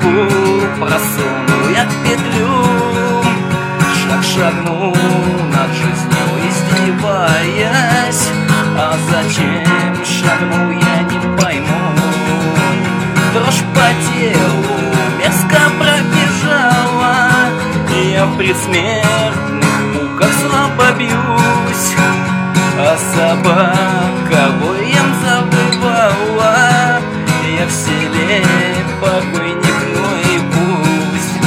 руку просуну я в петлю, шаг шагну над жизнью издеваясь. А зачем шагнул, я не пойму. Дрожь по телу мерзко пробежала, и я в предсмертных муках слабо бьюсь. А собака воем завывала, я в селе покойник, ну и пусть.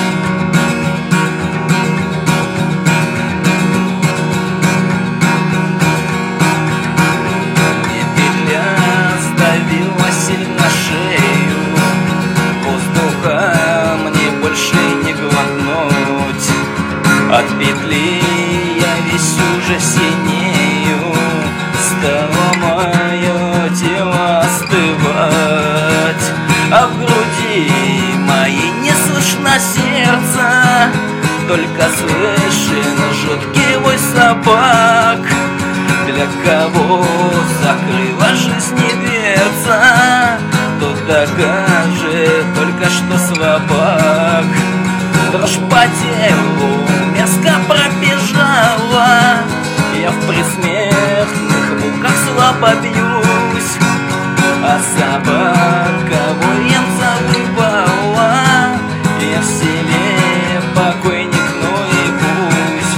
Мне петля сдавила сильно шею, воздуха мне больше не глотнуть. От петли я весь уже синею, стало мое тело остывать. А в груди моей не слышно сердца, только слышен жуткий вой собак. Для кого закрыла жизнь дверца, тот докажет только что слабак. Дрожь по телу мерзко пробежала, я в предсмертных муках слабо бьюсь. А собака воем завывала, я в селе покойник, ну и пусть.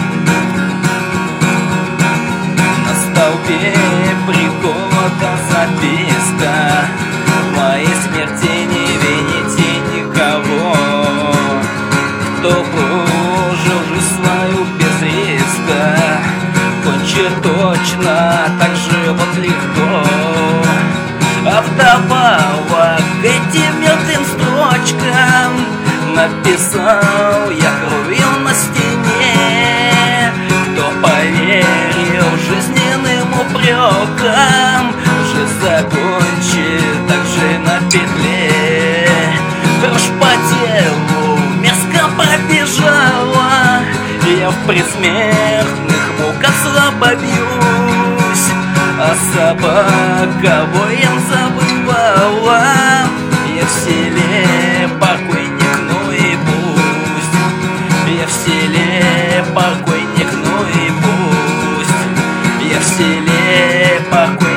На столбе приколота записка: в моей смерти не вините никого. Кто прожил жизнь свою без риска, кончит точно так же вот легко. А вдобавок к этим мертвым строчкам написал я кровью на стене: кто поверил жизненным упрекам, жизнь закончит так же на петле. Дрожь по телу мерзко пробежала, я в предсмертных муках слабо бьюсь. А собака воем завывала, я в селе покойник, ну и пусть. Я в селе покойник, ну и пусть. Я в селе покойник.